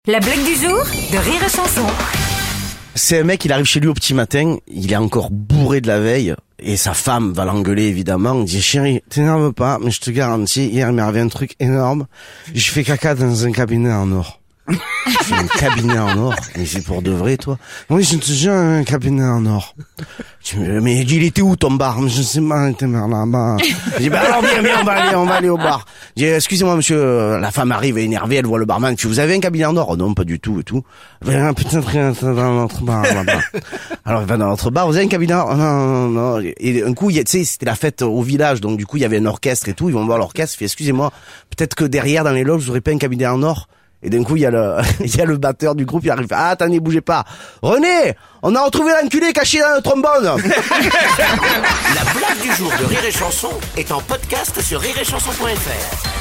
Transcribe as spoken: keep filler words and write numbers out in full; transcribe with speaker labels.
Speaker 1: La blague du jour de Rire et Chanson.
Speaker 2: C'est un mec, il arrive chez lui au petit matin, il est encore bourré de la veille, et sa femme va l'engueuler évidemment, il dit « Chérie, t'énerve pas, mais je te garantis, hier il m'est arrivé un truc énorme, je fais caca dans un cabinet en or. » Je fais un cabinet en or, mais c'est pour de vrai toi? Oui, je te jure, un cabinet en or. Je me dis, mais il était où ton bar? Je sais pas, il était là-bas. Je dis, bah alors viens, viens, on va aller, on va aller au bar. Je dis, excusez-moi monsieur, la femme arrive énervée, elle voit le barman, tu vous avez un cabinet en or? Oh non, pas du tout et tout. Ben, peut-être rien dans notre bar là-bas. Alors, ben, dans notre bar, vous avez un cabinet en or? Non, non, non. Et un coup, il y a, tu sais, c'était la fête au village, donc du coup, il y avait un orchestre et tout, ils vont voir l'orchestre, il fait, excusez-moi, peut-être que derrière, dans les loges, vous aurez pas un cabinet en or? Et d'un coup, il y a le, il y a le batteur du groupe, il arrive, ah, attendez, bougez pas. René, on a retrouvé l'enculé caché dans le trombone.
Speaker 3: La blague du jour de Rire et Chanson est en podcast sur rire et chanson point f r.